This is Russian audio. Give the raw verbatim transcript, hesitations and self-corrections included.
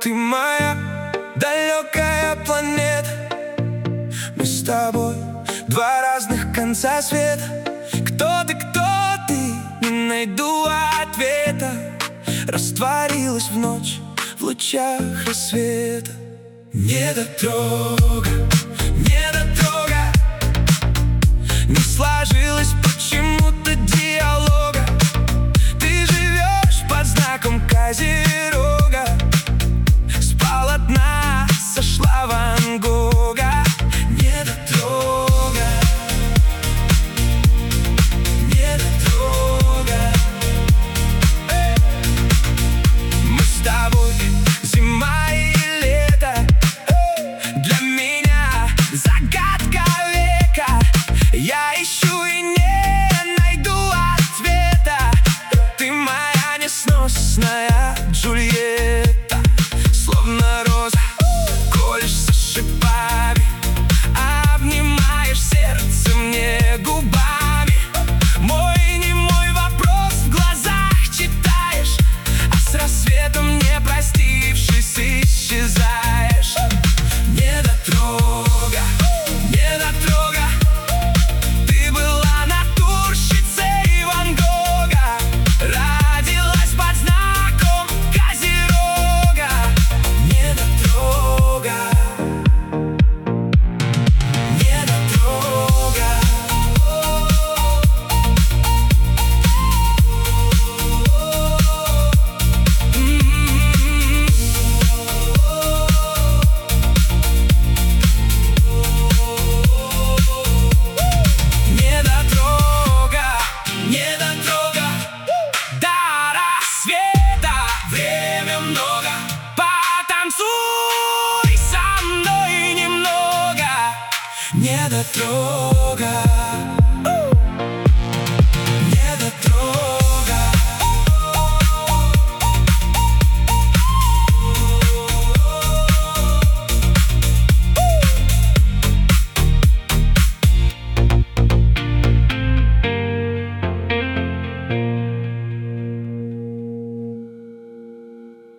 Ты моя далекая планета. Мы с тобой два разных конца света. Кто ты, кто ты? Не найду ответа. Растворилась в ночь в лучах рассвета. Недотрога, недотрога. Не сложилось почему-то диалога. Ты живешь под знаком Козерога. С полотна сошла Ван Гога. Недотрога, недотрога. Мы с тобой зима и лето. Для меня загадка века. Я ищу и не найду ответа. Ты моя несносная Джульетта. Словно роза, колешься шипами. Обнимаешь сердце мне губами. Мой немой вопрос в глазах читаешь. А с рассветом, не простившись, исчезаешь. Недотрога, недотрога. Ты была натурщицей Ван Гога. Родилась под знаком Козерога. Недотрога, недотрога. М-м-м. Недотрога, недотрога. До рассвета время много. Потанцуй со мной немного. Недотрога.